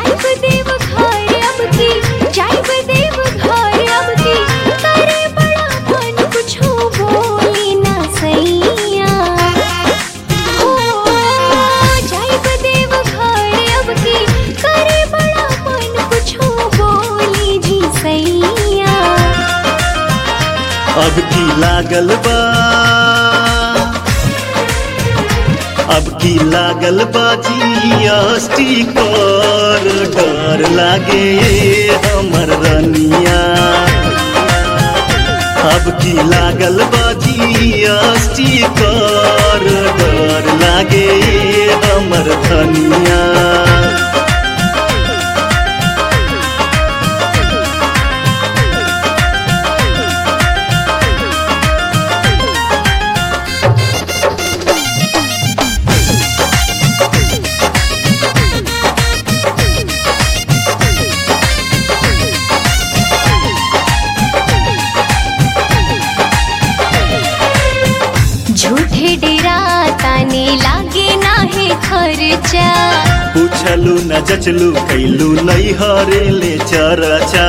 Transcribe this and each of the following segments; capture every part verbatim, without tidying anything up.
जाइब देव घर अब की, जाइब देव घर अब की, करे बड़ा मन कुछो बोली ना सैया। हो जाइब देव घर अब की, करे बड़ा मन कुछो बोली जी सैया। अब की लागल बा, अब की लागल बाजी अस्टी कर, डर लागे हमर रनिया। अब की लागल बाजी अस्टी कर, डर लागे हमर धनिया। झूठे डेरा ताने लागे नाहे खर्चा, पूछलू न जचलू कैलू नहीं हरेले चरचा।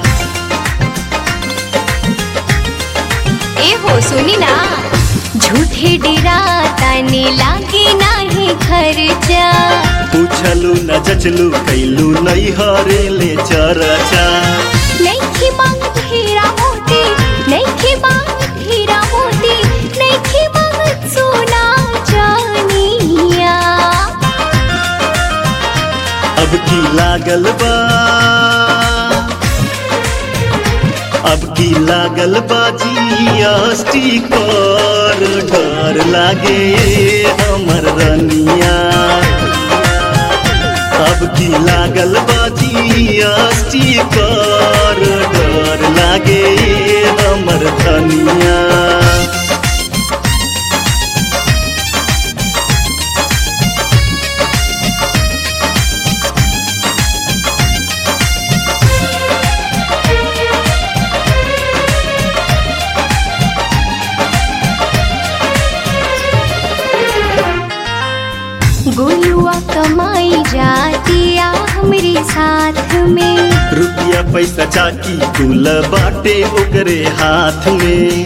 ए हो सुनी ना, झूठे डेरा ताने लागे नाहे खर्चा, पूछलू न जचलू कैलू नहीं हरेले चरचा। नइखे मांगत हीरा मोती, नइखे मांगत हीरा मोती, नइखे मांगत सोना चानिया। अब की लागल बा, अब की लागल बाजी अस्टी कर, डर लागे हमर रनिया। अब की लागल बाजी अस्टी कर, डर लागे हमर धनिया। गोलुआ कमाई जातिया हमरे साथ में, रुपया पैसा चाकी कुल बाटे ओकरे हाथ में।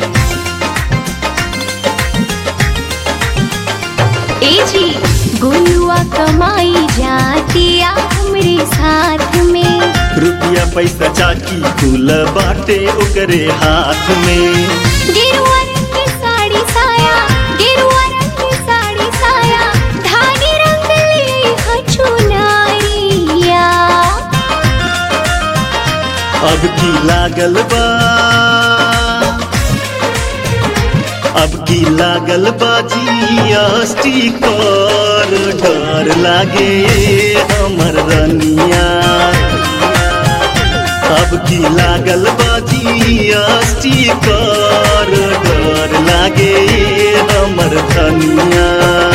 ए जी गोलुआ कमाई जातिया हमरे साथ में, रुपया पैसा चाकी कुल बाटे ओकरे हाथ में। गेरुआ रंग की साड़ी साया, गेरुआ रंग की साड़ी साया, धानी रंग ले हचुनारिया। अब की लागल बा, अब की लागल बाजी अस्टी कर, डर लागे हमर रनिया। अब की लागल बाजी अस्टी कर, डर लागे हमर धनिया।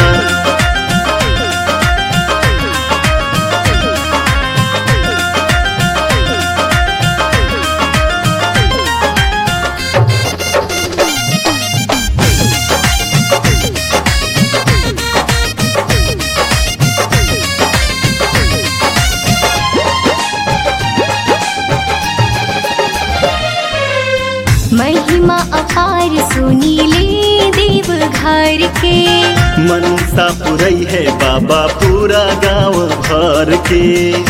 महिमा अपार सुनीले देव घर के, मनसा पुरई है बाबा पूरा गांव भर के।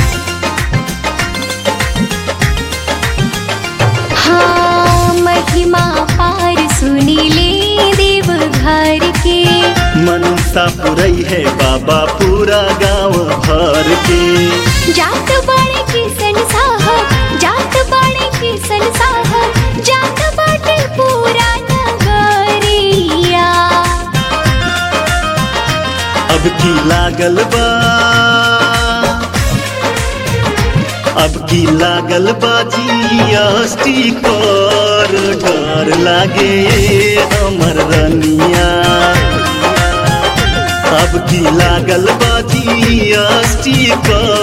हाँ महिमा अपार सुनीले देव घर के, मनसा पुरई है बाबा पूरा गांव भर के। जात बाड़े किसन साहब, जात बाड़े किसन साहब, जात बाटे पूरा नगरिया। अब की लागल बा, अब की लागल बाजी अस्टी कर, डर लागे हमर रनिया। अब की लागल बाजी अस्टी कर,